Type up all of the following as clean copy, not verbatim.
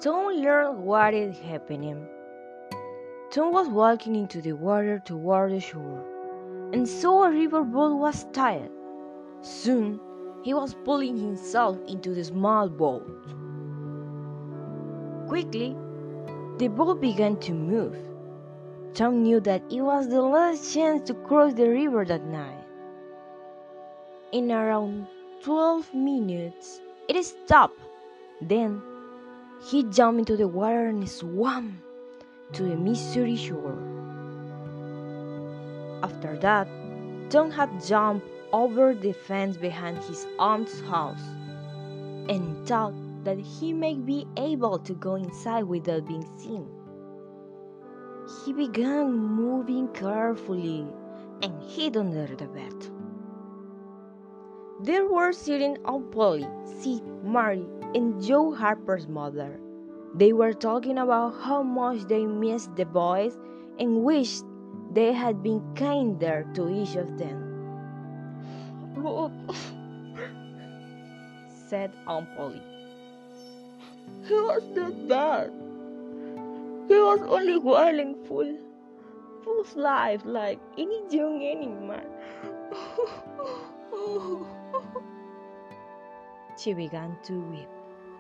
Tom learned what is happening. Tom was walking into the water toward the shore, and saw a riverboat was tied. Soon, he was pulling himself into the small boat. Quickly, the boat began to move. Tom knew that it was the last chance to cross the river that night. In around 12 minutes, it stopped. Then, he jumped into the water and swam to the Missouri shore. After that, Tom had jumped over the fence behind his aunt's house and thought that he might be able to go inside without being seen. He began moving carefully and hid under the bed. There were sitting Aunt Polly, Sid, Mary, and Joe Harper's mother. They were talking about how much they missed the boys and wished they had been kinder to each of them. But said Aunt Polly. he was not bad. He was only wild and full of life like any young animal. She began to weep.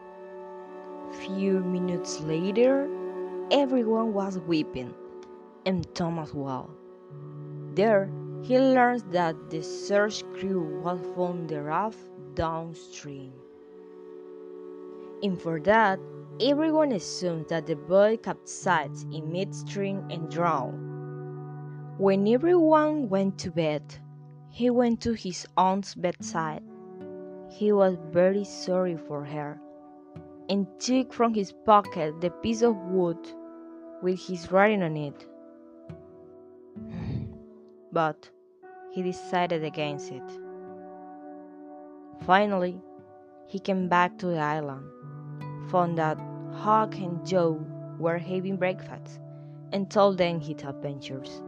Few minutes later, everyone was weeping, and Tom as well. There, he learns that the search crew was found the raft downstream. And for that, everyone assumed that the boat capsized in midstream and drowned. When everyone went to bed, he went to his aunt's bedside. He was very sorry for her, and took from his pocket the piece of wood with his writing on it. But he decided against it. Finally, he came back to the island, found that Huck and Joe were having breakfast, and told them his adventures.